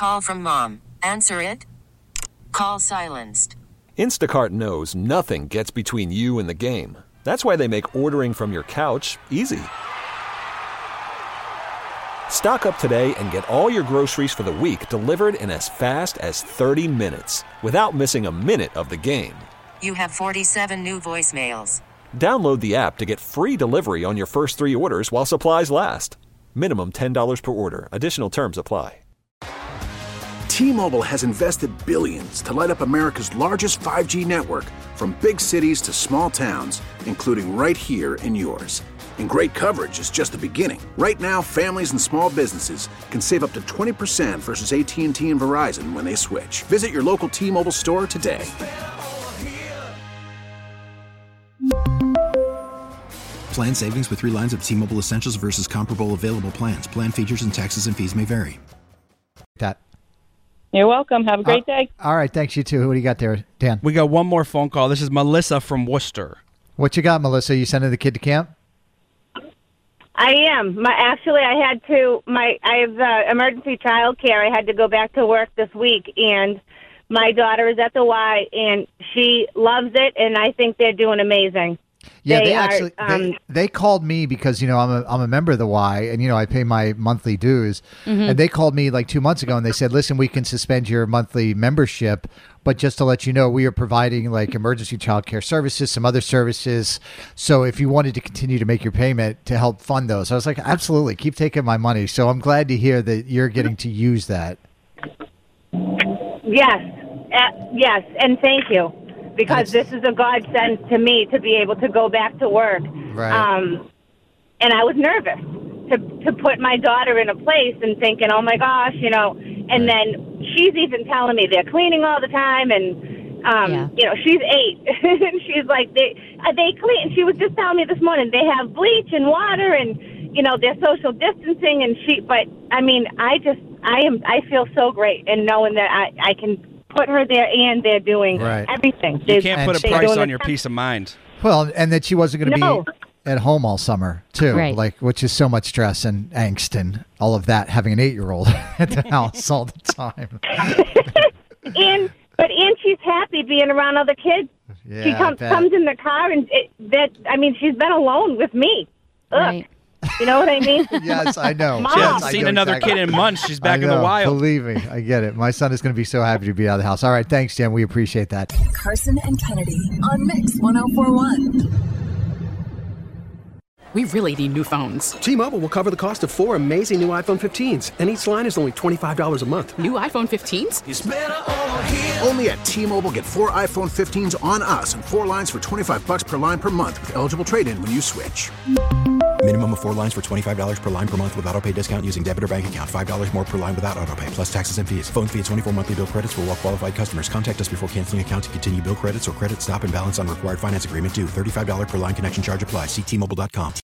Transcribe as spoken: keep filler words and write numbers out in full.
call from mom. Answer it. Call silenced. Instacart knows nothing gets between you and the game. That's why they make ordering from your couch easy. Stock up today and get all your groceries for the week delivered in as fast as thirty minutes without missing a minute of the game. You have forty-seven new voicemails. Download the app to get free delivery on your first three orders while supplies last. Minimum ten dollars per order. Additional terms apply. T-Mobile has invested billions to light up America's largest five G network, from big cities to small towns, including right here in yours. And great coverage is just the beginning. Right now, families and small businesses can save up to twenty percent versus A T and T and Verizon when they switch. Visit your local T-Mobile store today. Plan savings with three lines of T-Mobile Essentials versus comparable available plans. Plan features and taxes and fees may vary. That. You're welcome. Have a great uh, day. All right. Thanks, you too. What do you got there, Dan? We got one more phone call. This is Melissa from Worcester. What you got, Melissa? You sending the kid to camp? I am. My actually, I had to. My I have uh, emergency child care. I had to go back to work this week, and my daughter is at the Y, and she loves it, and I think they're doing amazing. Yeah, they, they actually are, um, they, they called me because, you know, I'm a I'm a member of the Y, and, you know, I pay my monthly dues. Mm-hmm. And they called me like two months ago and they said, listen, we can suspend your monthly membership, but just to let you know, we are providing like emergency child care services, some other services. So if you wanted to continue to make your payment to help fund those, I was like, absolutely, keep taking my money. So I'm glad to hear that you're getting to use that. Yes, uh, yes, and thank you. Because this is a godsend to me to be able to go back to work. Right. Um, and I was nervous to to put my daughter in a place and thinking, oh, my gosh, you know. And right. then she's even telling me they're cleaning all the time. And, um, yeah. you know, she's eight. And she's like, they they clean. She was just telling me this morning, they have bleach and water and, you know, they're social distancing. And she, but, I mean, I just, I am, I feel so great in knowing that I, I can put her there, and they're doing right. everything. You They're, can't put a price on your peace of mind. Well, and that she wasn't going to no. be at home all summer, too, right. like which is so much stress and angst and all of that, having an eight-year-old at the house all the time. and But and she's happy being around other kids. Yeah, she comes comes in the car, and it, that I mean, she's been alone with me. Ugh. Right. You know what I mean? Yes, I know. Mom. She hasn't I seen know another exactly. kid in months. She's back I in the know, wild. Believe me, I get it. My son is going to be so happy to be out of the house. All right, thanks, Jen. We appreciate that. Carson and Kennedy on Mix one oh four point one. We really need new phones. T-Mobile will cover the cost of four amazing new iPhone fifteens, and each line is only twenty-five dollars a month. New iPhone fifteens? It's better over here. Only at T-Mobile, get four iPhone fifteens on us and four lines for twenty-five dollars per line per month with eligible trade-in when you switch. Minimum of four lines for twenty-five dollars per line per month with autopay discount using debit or bank account. five dollars more per line without autopay, plus taxes and fees. Phone fee at twenty-four monthly bill credits for well-qualified customers. Contact us before canceling account to continue bill credits or credit stop and balance on required finance agreement due. thirty-five dollars per line connection charge applies. See T Mobile dot com.